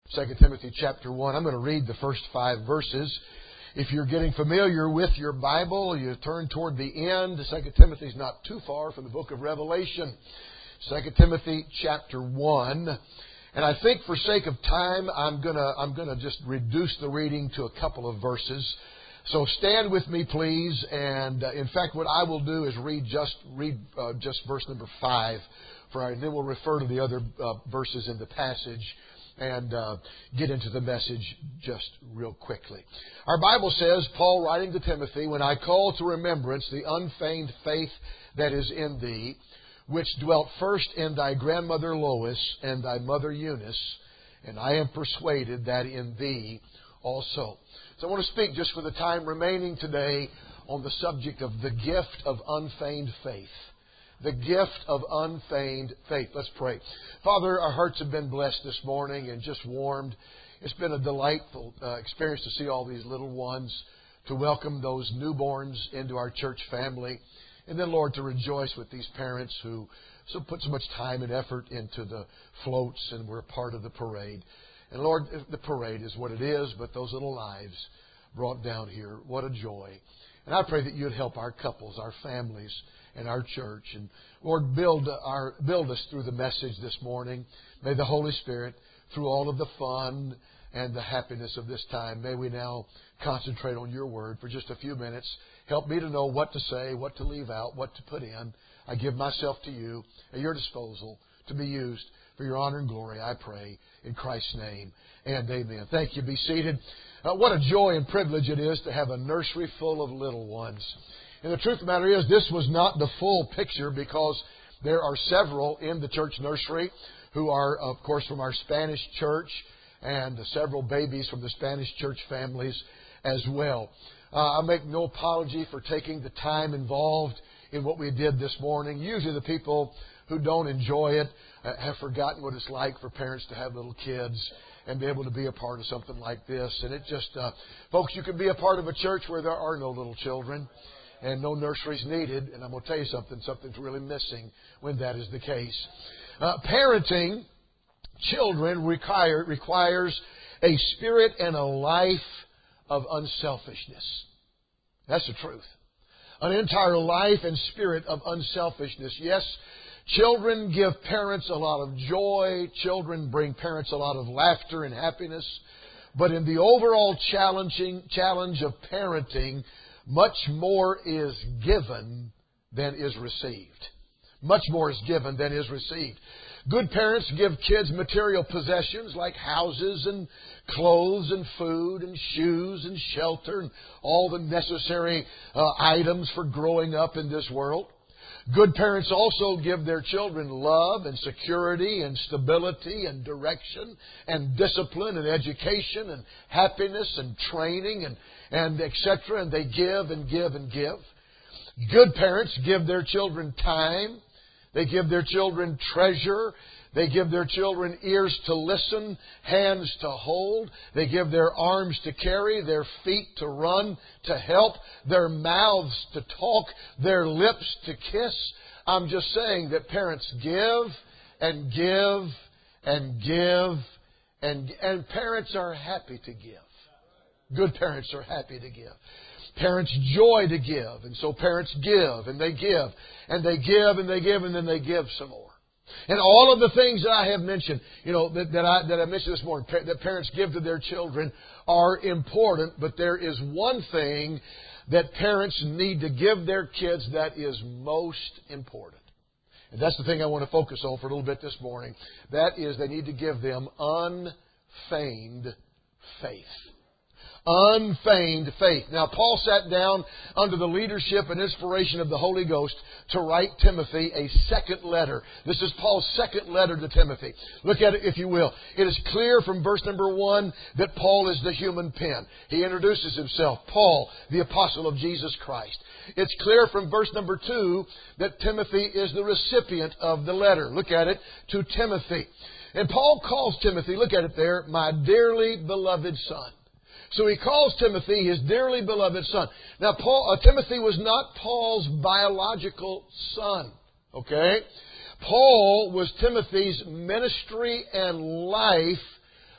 2 Timothy chapter 1. I'm going to read the first 5 verses. If you're getting familiar with your Bible, you turn toward the end. 2 Timothy is not too far from the book of Revelation. 2 Timothy chapter 1. And I think for sake of time, I'm gonna just reduce the reading to a couple of verses. So stand with me, please. And in fact, what I will do is read just verse number 5, and then we'll refer to the other verses in the passage and get into the message just real quickly. Our Bible says, Paul writing to Timothy, "When I call to remembrance the unfeigned faith that is in thee, which dwelt first in thy grandmother Lois and thy mother Eunice, and I am persuaded that in thee also." So I want to speak just for the time remaining today on the subject of the gift of unfeigned faith. The gift of unfeigned faith. Let's pray. Father, our hearts have been blessed this morning and just warmed. It's been a delightful experience to see all these little ones, to welcome those newborns into our church family. And then, Lord, to rejoice with these parents who put so much time and effort into the floats and were a part of the parade. And Lord, the parade is what it is, but those little lives brought down here, what a joy. And I pray that you'd help our couples, our families, and our church. And Lord, build us through the message this morning. May the Holy Spirit, through all of the fun and the happiness of this time, may we now concentrate on your word for just a few minutes. Help me to know what to say, what to leave out, what to put in. I give myself to you at your disposal to be used for your honor and glory, I pray, in Christ's name, and amen. Thank you. Be seated. What a joy and privilege it is to have a nursery full of little ones. And the truth of the matter is, this was not the full picture, because there are several in the church nursery who are, of course, from our Spanish church, and several babies from the Spanish church families as well. I make no apology for taking the time involved in what we did this morning. Usually the people who don't enjoy it have forgotten what it's like for parents to have little kids and be able to be a part of something like this. And it just, folks, you can be a part of a church where there are no little children and no nurseries needed. And I'm going to tell you something's really missing when that is the case. Parenting children requires a spirit and a life of unselfishness. That's the truth. An entire life and spirit of unselfishness. Yes, children give parents a lot of joy. Children bring parents a lot of laughter and happiness. But in the overall challenge of parenting, much more is given than is received. Much more is given than is received. Good parents give kids material possessions like houses and clothes and food and shoes and shelter and all the necessary items for growing up in this world. Good parents also give their children love and security and stability and direction and discipline and education and happiness and training and etc. And they give and give and give. Good parents give their children time. They give their children treasure. They give their children ears to listen, hands to hold. They give their arms to carry, their feet to run, to help, their mouths to talk, their lips to kiss. I'm just saying that parents give and give and give, and parents are happy to give. Good parents are happy to give. Parents joy to give, and so parents give, and they give, and they give, and they give, and then they give some more. And all of the things that I have mentioned, that I mentioned this morning, that parents give to their children are important, but there is one thing that parents need to give their kids that is most important. And that's the thing I want to focus on for a little bit this morning. That is, they need to give them unfeigned faith. Unfeigned faith. Now, Paul sat down under the leadership and inspiration of the Holy Ghost to write Timothy a second letter. This is Paul's second letter to Timothy. Look at it, if you will. It is clear from verse number 1 that Paul is the human pen. He introduces himself, Paul, the apostle of Jesus Christ. It's clear from verse number 2 that Timothy is the recipient of the letter. Look at it, to Timothy. And Paul calls Timothy, look at it there, my dearly beloved son. So he calls Timothy his dearly beloved son. Now, Timothy was not Paul's biological son. Okay? Paul was Timothy's ministry and life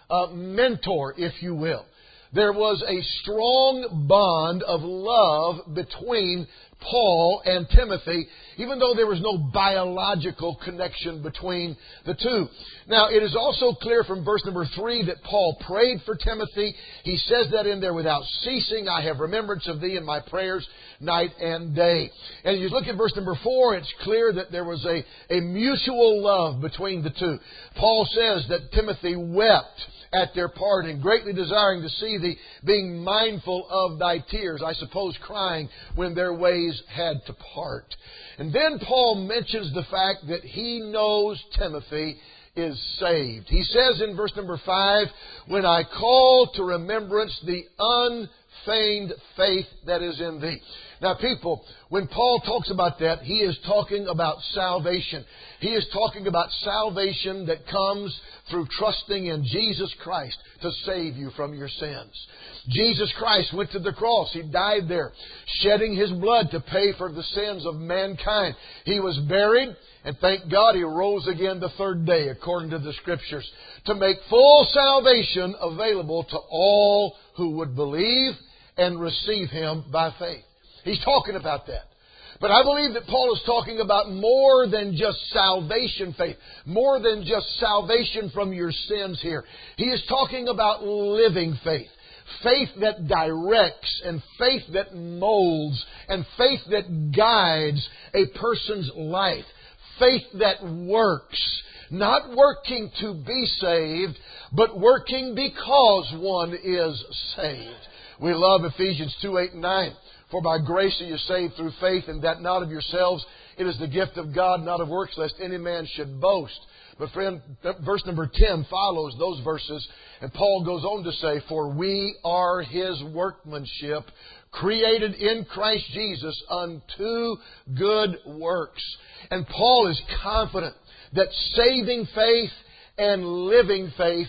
mentor, if you will. There was a strong bond of love between Paul and Timothy, even though there was no biological connection between the two. Now, it is also clear from verse number 3 that Paul prayed for Timothy. He says that in there, without ceasing, I have remembrance of thee in my prayers night and day. And you look at verse number 4, it's clear that there was a mutual love between the two. Paul says that Timothy wept at their parting, greatly desiring to see thee, being mindful of thy tears. I suppose crying when their ways had to part. And then Paul mentions the fact that he knows Timothy is saved. He says in verse number 5, when I call to remembrance the unfeigned faith that is in thee. Now, people, when Paul talks about that, he is talking about salvation. He is talking about salvation that comes through trusting in Jesus Christ to save you from your sins. Jesus Christ went to the cross. He died there, shedding His blood to pay for the sins of mankind. He was buried, and thank God He rose again the third day, according to the Scriptures, to make full salvation available to all who would believe and receive Him by faith. He's talking about that. But I believe that Paul is talking about more than just salvation faith, more than just salvation from your sins here. He is talking about living faith. Faith that directs, and faith that molds, and faith that guides a person's life. Faith that works. Not working to be saved, but working because one is saved. We love Ephesians 2, 8, and 9. For by grace are you saved through faith, and that not of yourselves. It is the gift of God, not of works, lest any man should boast. But friend, verse number 10 follows those verses, and Paul goes on to say, for we are His workmanship, created in Christ Jesus unto good works. And Paul is confident that saving faith and living faith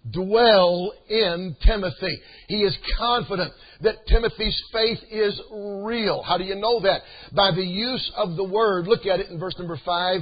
dwell in Timothy. He is confident that Timothy's faith is real. How do you know that? By the use of the word. Look at it in verse number 5.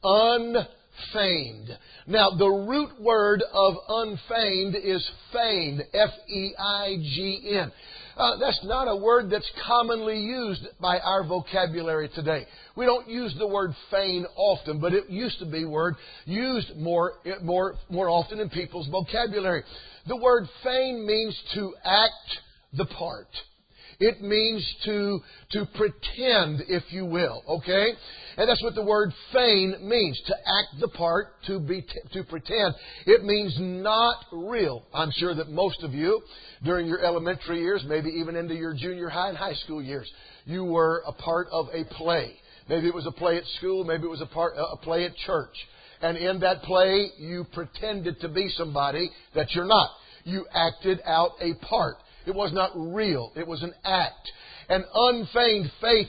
Unfeigned. Now, the root word of unfeigned is feigned. F-E-I-G-N. That's not a word that's commonly used by our vocabulary today. We don't use the word feign often, but it used to be a word used more often in people's vocabulary. The word feign means to act the part. It means to pretend, if you will, okay? And that's what the word feign means, to act the part, to pretend. It means not real. I'm sure that most of you, during your elementary years, maybe even into your junior high and high school years, you were a part of a play. Maybe it was a play at school, maybe it was a play at church. And in that play, you pretended to be somebody that you're not. You acted out a part. It was not real. It was an act. And unfeigned faith,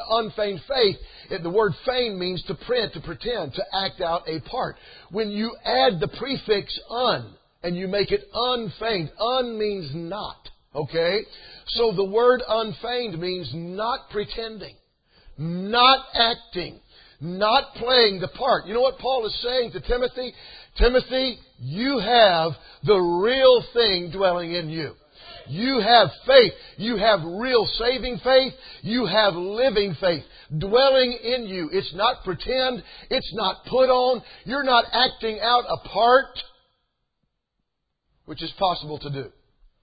the word feign means to pretend, to act out a part. When you add the prefix un, and you make it unfeigned, un means not, okay? So the word unfeigned means not pretending, not acting, not playing the part. You know what Paul is saying to Timothy? Timothy, you have the real thing dwelling in you. You have faith. You have real saving faith. You have living faith dwelling in you. It's not pretend. It's not put on. You're not acting out a part, which is possible to do.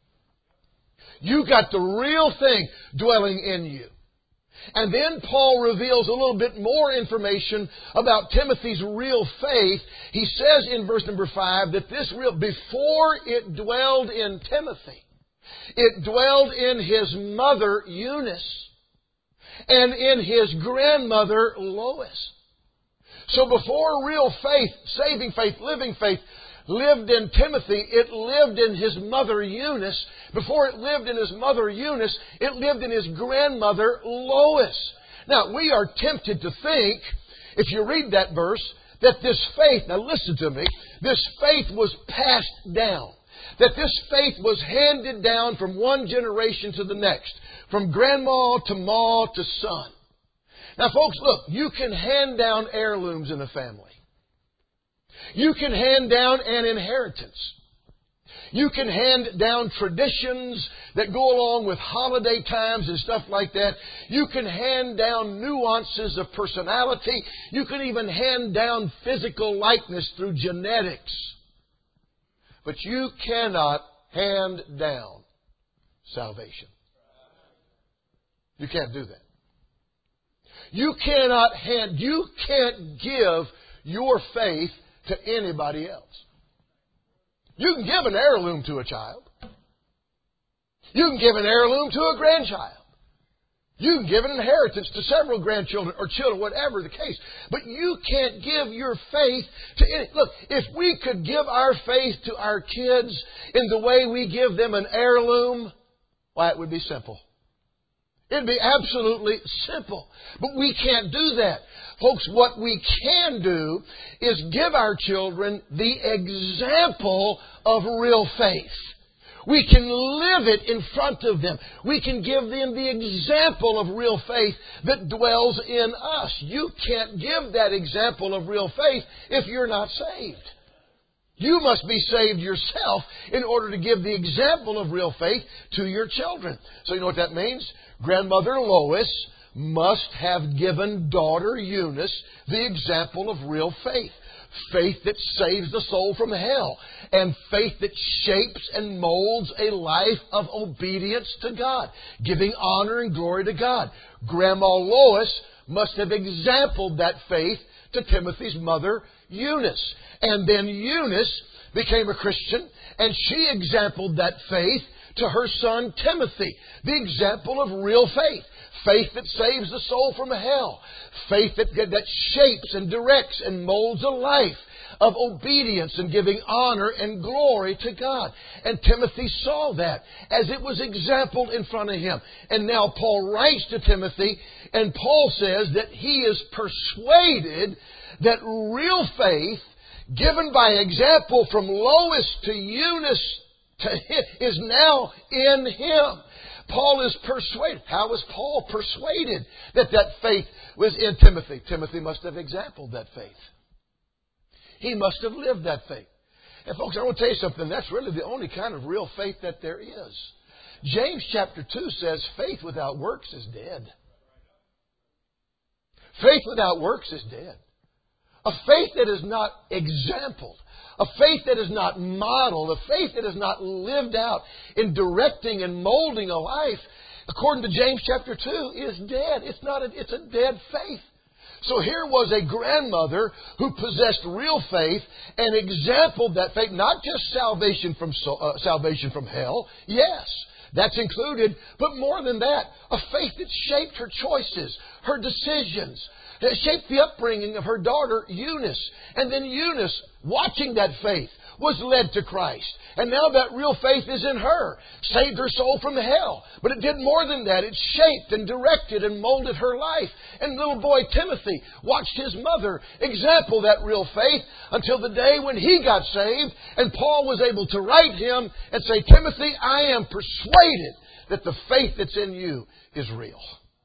You got the real thing dwelling in you. And then Paul reveals a little bit more information about Timothy's real faith. He says in verse number 5 that before it dwelled in Timothy, it dwelled in his mother Eunice and in his grandmother Lois. So before real faith, saving faith, living faith, lived in Timothy, it lived in his mother Eunice. Before it lived in his mother Eunice, it lived in his grandmother Lois. Now, we are tempted to think, if you read that verse, that this faith, now listen to me, this faith was passed down. That this faith was handed down from one generation to the next. From grandma to ma to son. Now folks, look, you can hand down heirlooms in a family. You can hand down an inheritance. You can hand down traditions that go along with holiday times and stuff like that. You can hand down nuances of personality. You can even hand down physical likeness through genetics. But you cannot hand down salvation. You can't do that. You can't give your faith to anybody else. You can give an heirloom to a child. You can give an heirloom to a grandchild. You can give an inheritance to several grandchildren or children, whatever the case. But you can't give your faith to any... Look, if we could give our faith to our kids in the way we give them an heirloom, why, it would be simple. It'd be absolutely simple. But we can't do that. Folks, what we can do is give our children the example of real faith. We can live it in front of them. We can give them the example of real faith that dwells in us. You can't give that example of real faith if you're not saved. You must be saved yourself in order to give the example of real faith to your children. So you know what that means? Grandmother Lois must have given daughter Eunice the example of real faith. Faith that saves the soul from hell. And faith that shapes and molds a life of obedience to God. Giving honor and glory to God. Grandma Lois must have exampled that faith to Timothy's mother Eunice. And then Eunice became a Christian, and she exampled that faith to her son Timothy. The example of real faith. Faith that saves the soul from hell. Faith that shapes and directs and molds a life of obedience and giving honor and glory to God. And Timothy saw that as it was exampled in front of him. And now Paul writes to Timothy, and Paul says that he is persuaded that real faith, given by example from Lois to Eunice to him, is now in him. Paul is persuaded. How was Paul persuaded that that faith was in Timothy? Timothy must have exampled that faith. He must have lived that faith. And folks, I want to tell you something. That's really the only kind of real faith that there is. James chapter 2 says faith without works is dead. Faith without works is dead. A faith that is not exampled, a faith that is not modeled, a faith that is not lived out in directing and molding a life, according to James chapter 2, is dead. It's a dead faith. So here was a grandmother who possessed real faith and exampled that faith, not just salvation from hell, yes, that's included, but more than that, a faith that shaped her choices, her decisions. It shaped the upbringing of her daughter, Eunice. And then Eunice, watching that faith, was led to Christ. And now that real faith is in her. Saved her soul from hell. But it did more than that. It shaped and directed and molded her life. And little boy Timothy watched his mother example that real faith until the day when he got saved. And Paul was able to write him and say, Timothy, I am persuaded that the faith that's in you is real.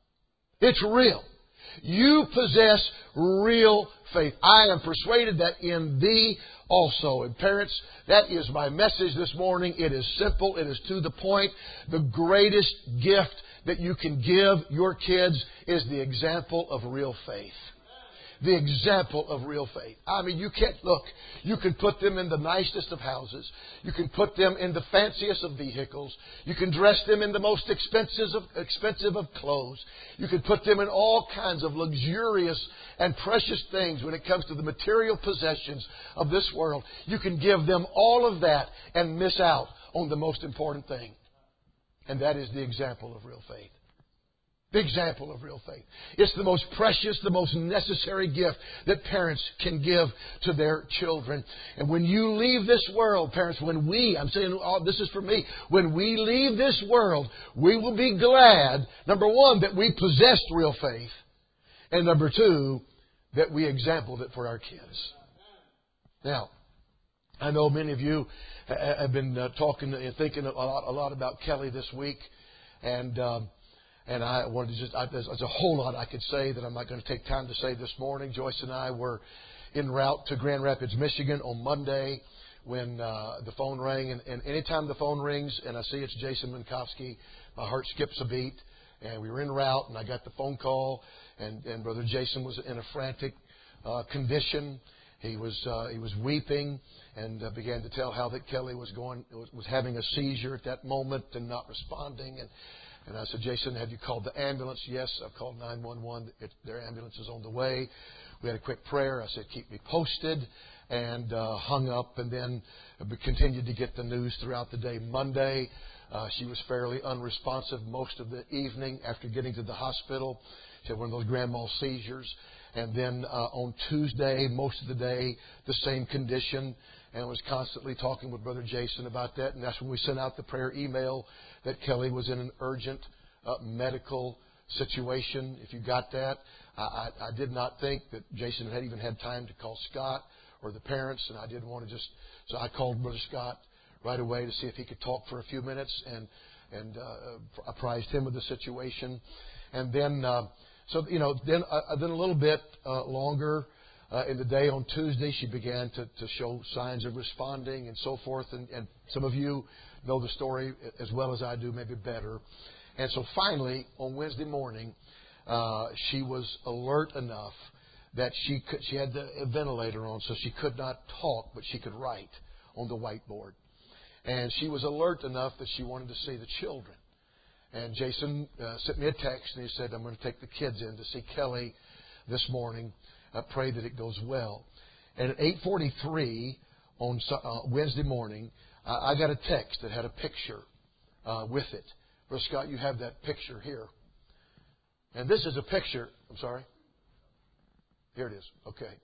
It's real. You possess real faith. I am persuaded that in thee also. And parents, that is my message this morning. It is simple. It is to the point. The greatest gift that you can give your kids is the example of real faith. The example of real faith. I mean, you can put them in the nicest of houses. You can put them in the fanciest of vehicles. You can dress them in the most expensive of clothes. You can put them in all kinds of luxurious and precious things when it comes to the material possessions of this world. You can give them all of that and miss out on the most important thing. And that is the example of real faith. The example of real faith. It's the most precious, the most necessary gift that parents can give to their children. And when you leave this world, parents, I'm saying this is for me, when we leave this world, we will be glad, number one, that we possessed real faith. And number two, that we exampled it for our kids. Now, I know many of you have been talking and thinking a lot about Kelly this week. And I wanted to there's a whole lot I could say that I'm not going to take time to say this morning. Joyce and I were en route to Grand Rapids, Michigan on Monday. when the phone rang. And anytime the phone rings and I see it's Jason Minkowski, my heart skips a beat. And we were en route, and I got the phone call, and Brother Jason was in a frantic condition. He was weeping and began to tell how that Kelly was having a seizure at that moment and not responding. And I said, Jason, have you called the ambulance? Yes, I've called 911. Their ambulance is on the way. We had a quick prayer. I said, keep me posted, and hung up, and then continued to get the news throughout the day. Monday, she was fairly unresponsive most of the evening after getting to the hospital. She had one of those grand mal seizures. And then on Tuesday, most of the day, the same condition, and was constantly talking with Brother Jason about that. And that's when we sent out the prayer email that Kelly was in an urgent medical situation. If you got that, I did not think that Jason had even had time to call Scott or the parents, and I didn't want to so I called Brother Scott right away to see if he could talk for a few minutes, and apprised him of the situation. And then, then a little bit longer in the day on Tuesday, she began to show signs of responding and so forth. And some of you know the story as well as I do, maybe better. And so finally, on Wednesday morning, she was alert enough that she had the ventilator on, so she could not talk, but she could write on the whiteboard. And she was alert enough that she wanted to see the children. And Jason sent me a text, and he said, I'm going to take the kids in to see Kelly this morning. I pray that it goes well. And at 8:43 on Wednesday morning, I got a text that had a picture with it. Brother Scott, you have that picture here. And this is a picture. I'm sorry? Here it is. Okay.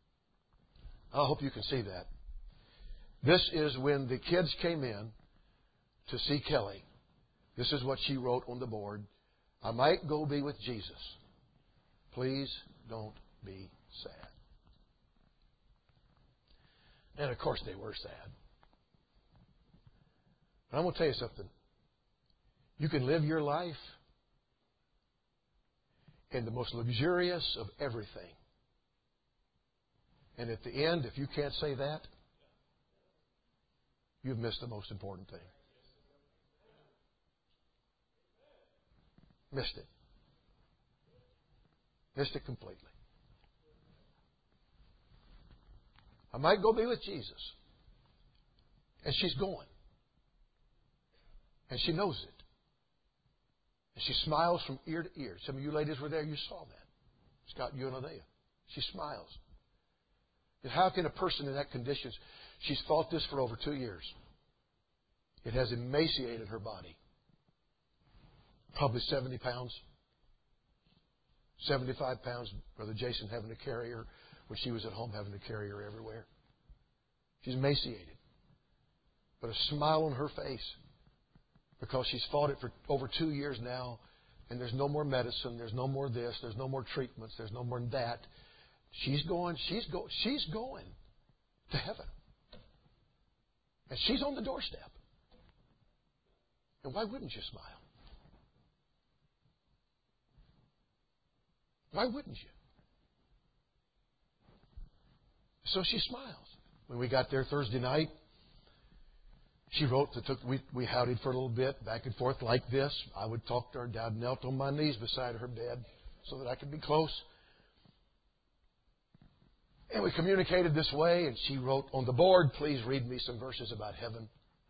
I hope you can see that. This is when the kids came in to see Kelly. This is what she wrote on the board. I might go be with Jesus. Please don't be sad. And of course they were sad. But I'm going to tell you something. You can live your life in the most luxurious of everything. And at the end, if you can't say that, you've missed the most important thing. Missed it. Missed it completely. I might go be with Jesus. And she's going. And she knows it. And she smiles from ear to ear. Some of you ladies were there, you saw that. Scott, you and Alea. She smiles. And how can a person in that condition, she's fought this for over 2 years. It has emaciated her body. Probably 70 pounds. 75 pounds. Brother Jason having to carry her when she was at home, having to carry her everywhere. She's emaciated. But a smile on her face because she's fought it for over 2 years now, and there's no more medicine, there's no more this, there's no more treatments, there's no more that. She's going to heaven. And she's on the doorstep. And why wouldn't you smile? Why wouldn't you? So she smiles. When we got there Thursday night, she wrote, we howdied for a little bit, back and forth like this. I would talk to her. Dad knelt on my knees beside her bed so that I could be close. And we communicated this way, and she wrote on the board, please read me some verses about heaven.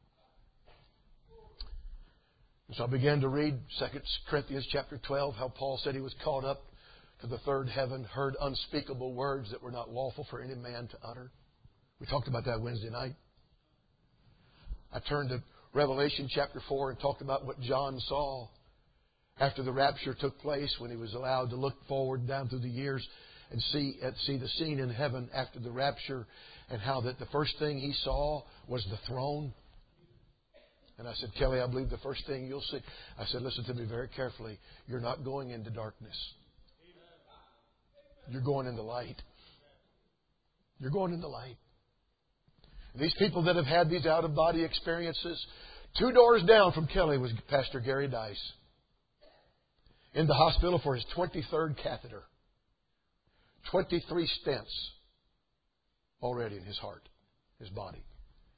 And so I began to read 2 Corinthians chapter 12, how Paul said he was caught up to the third heaven, heard unspeakable words that were not lawful for any man to utter. We talked about that Wednesday night. I turned to Revelation chapter 4 and talked about what John saw after the rapture took place, when he was allowed to look forward down through the years and see the scene in heaven after the rapture, and how that the first thing he saw was the throne. And I said, Kelly, I believe the first thing you'll see. I said, listen to me very carefully. You're not going into darkness. You're going into light. You're going into light. And these people that have had these out-of-body experiences, 2 doors down from Kelly was Pastor Gary Dice, in the hospital for his 23rd catheter. 23 stents already in his heart, his body.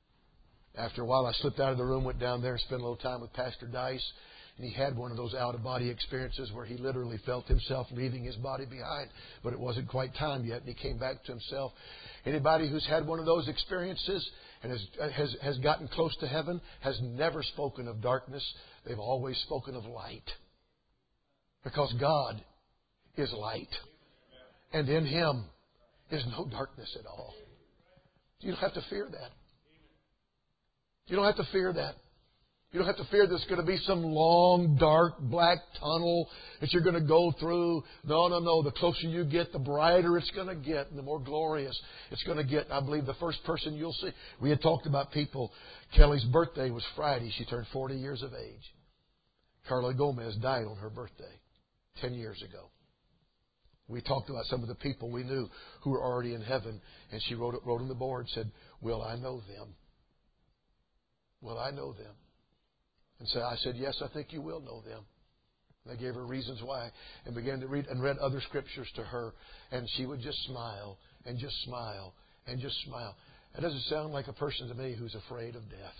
After a while, I slipped out of the room, went down there, and spent a little time with Pastor Dice. And he had one of those out-of-body experiences where he literally felt himself leaving his body behind. But it wasn't quite time yet, and he came back to himself. Anybody who's had one of those experiences and has gotten close to heaven has never spoken of darkness. They've always spoken of light. Because God is light. And in Him is no darkness at all. You don't have to fear that. You don't have to fear that. You don't have to fear there's going to be some long, dark, black tunnel that you're going to go through. No, no, no. The closer you get, the brighter it's going to get and the more glorious it's going to get. I believe the first person you'll see. We had talked about people. Kelly's birthday was Friday. She turned 40 years of age. Carla Gomez died on her birthday 10 years ago. We talked about some of the people we knew who were already in heaven. And she wrote on the board, said, "Will I know them? Will I know them?" And so I said, "Yes, I think you will know them." And I gave her reasons why and began to read and read other scriptures to her. And she would just smile and just smile and just smile. It doesn't sound like a person to me who's afraid of death.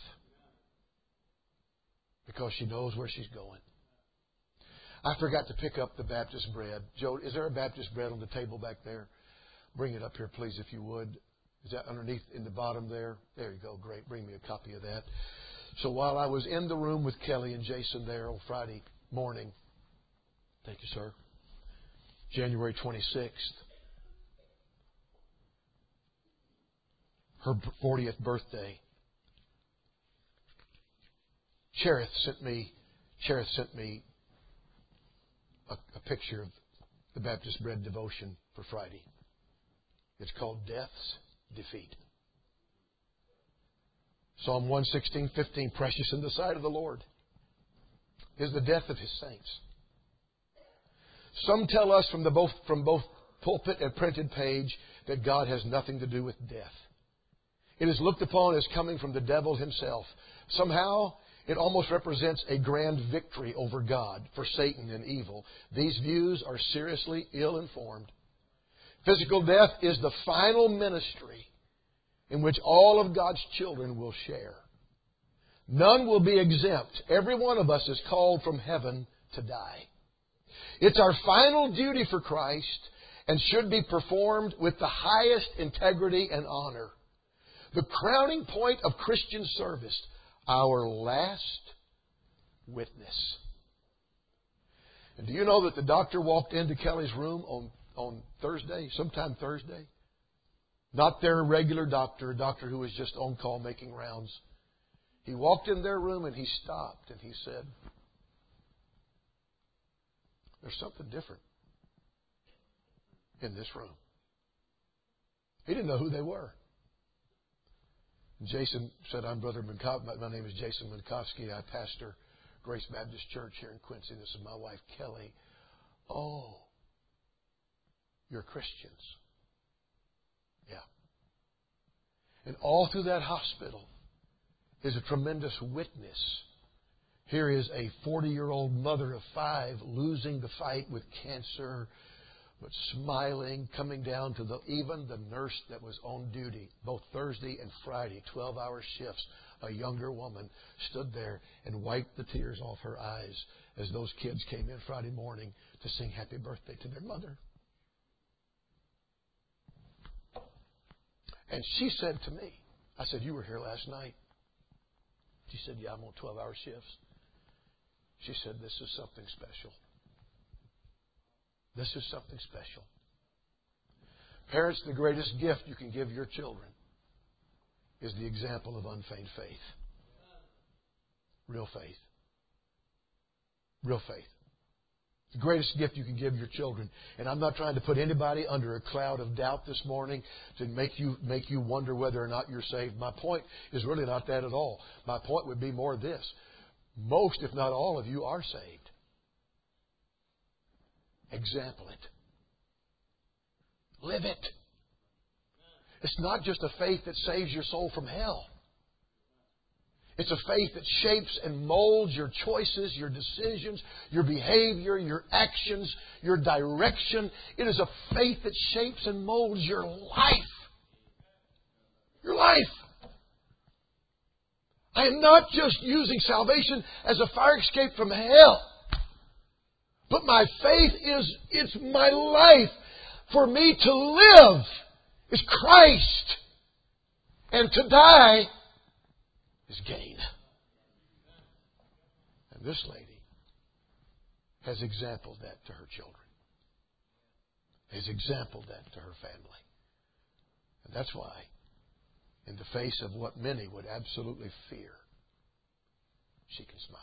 Because she knows where she's going. I forgot to pick up the Baptist bread. Joe, is there a Baptist bread on the table back there? Bring it up here, please, if you would. Is that underneath in the bottom there? There you go. Great. Bring me a copy of that. So while I was in the room with Kelly and Jason there on Friday morning, thank you, sir, January 26th, her 40th birthday, Cherith sent me a picture of the Baptist Bread devotion for Friday. It's called Death's Defeat. Psalm 116:15, precious in the sight of the Lord is the death of His saints. Some tell us from both pulpit and printed page that God has nothing to do with death. It is looked upon as coming from the devil himself. Somehow, it almost represents a grand victory over God for Satan and evil. These views are seriously ill-informed. Physical death is the final ministry in which all of God's children will share. None will be exempt. Every one of us is called from heaven to die. It's our final duty for Christ and should be performed with the highest integrity and honor. The crowning point of Christian service, our last witness. And do you know that the doctor walked into Kelly's room on Thursday, sometime Thursday? Not their regular doctor, a doctor who was just on call making rounds. He walked in their room and he stopped and he said, "There's something different in this room." He didn't know who they were. And Jason said, "I'm Brother Minkowski. My name is Jason Minkowski. I pastor Grace Baptist Church here in Quincy. This is my wife, Kelly." "Oh, you're Christians." Yeah. And all through that hospital is a tremendous witness. Here is a 40-year-old mother of 5 losing the fight with cancer, but smiling, coming down to even the nurse that was on duty, both Thursday and Friday, 12-hour shifts. A younger woman stood there and wiped the tears off her eyes as those kids came in Friday morning to sing happy birthday to their mother. And she said to me, I said, "You were here last night." She said, "Yeah, I'm on 12-hour shifts." She said, "This is something special. This is something special." Parents, the greatest gift you can give your children is the example of unfeigned faith. Real faith. Real faith. The greatest gift you can give your children. And I'm not trying to put anybody under a cloud of doubt this morning to make you wonder whether or not you're saved. My point is really not that at all. My point would be more this. Most, if not all of you, are saved. Example it. Live it. It's not just a faith that saves your soul from hell. It's a faith that shapes and molds your choices, your decisions, your behavior, your actions, your direction. It is a faith that shapes and molds your life. Your life. I am not just using salvation as a fire escape from hell. But my faith it's my life. For me to live is Christ. And to die is gain. And this lady has exampled that to her children. Has exampled that to her family. And that's why, in the face of what many would absolutely fear, she can smile.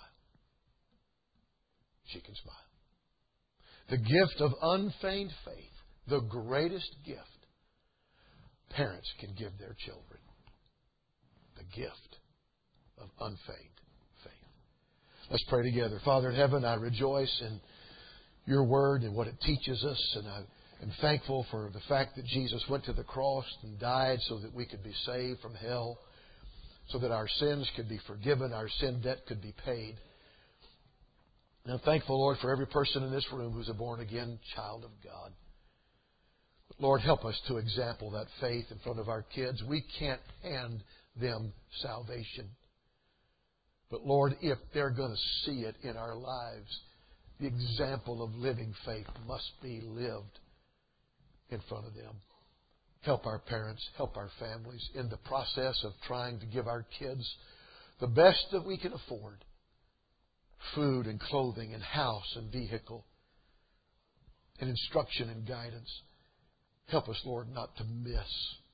She can smile. The gift of unfeigned faith, the greatest gift parents can give their children. The gift of unfeigned faith. Let's pray together. Father in heaven, I rejoice in your word and what it teaches us, and I am thankful for the fact that Jesus went to the cross and died so that we could be saved from hell, so that our sins could be forgiven, our sin debt could be paid. And I'm thankful, Lord, for every person in this room who's a born-again child of God. But Lord, help us to example that faith in front of our kids. We can't hand them salvation. But Lord, if they're going to see it in our lives, the example of living faith must be lived in front of them. Help our parents, help our families in the process of trying to give our kids the best that we can afford. Food and clothing and house and vehicle and instruction and guidance. Help us, Lord, not to miss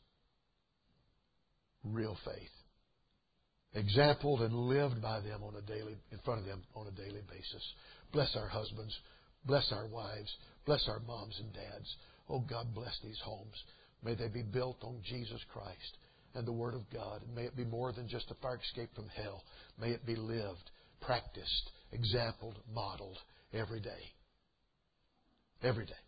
real faith. Exampled and lived by them in front of them on a daily basis. Bless our husbands. Bless our wives. Bless our moms and dads. Oh God, bless these homes. May they be built on Jesus Christ and the Word of God. And may it be more than just a fire escape from hell. May it be lived, practiced, exampled, modeled every day. Every day.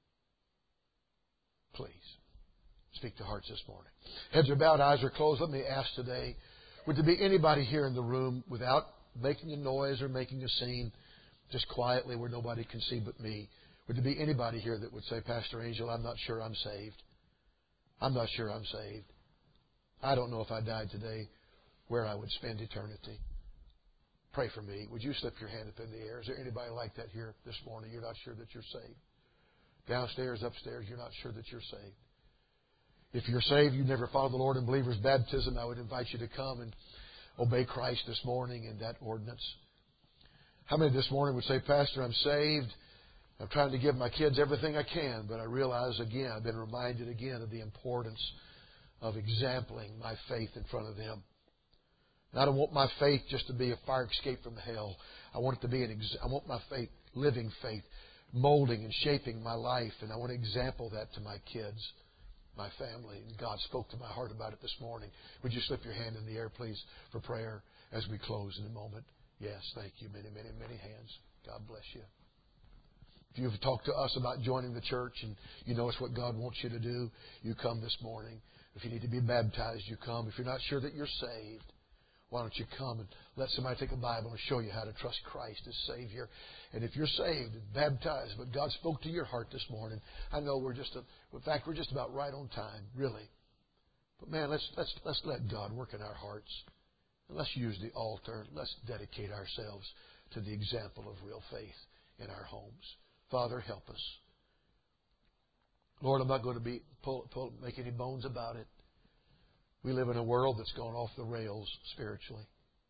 Please, speak to hearts this morning. Heads are bowed, eyes are closed. Let me ask today, would there be anybody here in the room without making a noise or making a scene, just quietly where nobody can see but me? Would there be anybody here that would say, Pastor Angel, I'm not sure I'm saved. I'm not sure I'm saved. I don't know if I died today where I would spend eternity. Pray for me. Would you slip your hand up in the air? Is there anybody like that here this morning? You're not sure that you're saved. Downstairs, upstairs, you're not sure that you're saved. If you're saved, you never followed the Lord in believer's baptism, I would invite you to come and obey Christ this morning in that ordinance. How many this morning would say, Pastor, I'm saved. I'm trying to give my kids everything I can, but I realize again, I've been reminded again of the importance of exempling my faith in front of them. And I don't want my faith just to be a fire escape from hell. I want it to be I want my faith, living faith, molding and shaping my life. And I want to example that to my kids, my family. And God spoke to my heart about it this morning. Would you slip your hand in the air, please, for prayer as we close in a moment? Yes, thank you. Many, many, many hands. God bless you. If you've talked to us about joining the church and you know it's what God wants you to do, you come this morning. If you need to be baptized, you come. If you're not sure that you're saved, why don't you come and let somebody take a Bible and show you how to trust Christ as Savior. And if you're saved and baptized, but God spoke to your heart this morning, I know we're just about right on time, really. But man, let's let God work in our hearts. And let's use the altar. Let's dedicate ourselves to the example of real faith in our homes. Father, help us. Lord, I'm not going to make any bones about it. We live in a world that's gone off the rails spiritually.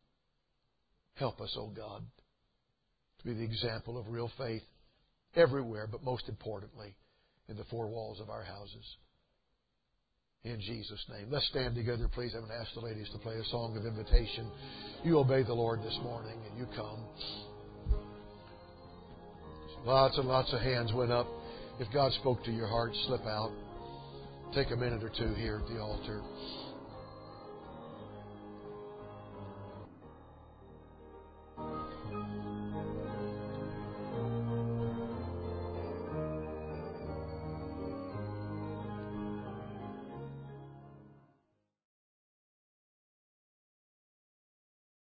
Help us, oh God, to be the example of real faith everywhere, but most importantly, in the four walls of our houses. In Jesus' name. Let's stand together, please. I'm going to ask the ladies to play a song of invitation. You obey the Lord this morning, and you come. Lots and lots of hands went up. If God spoke to your heart, slip out. Take a minute or two here at the altar.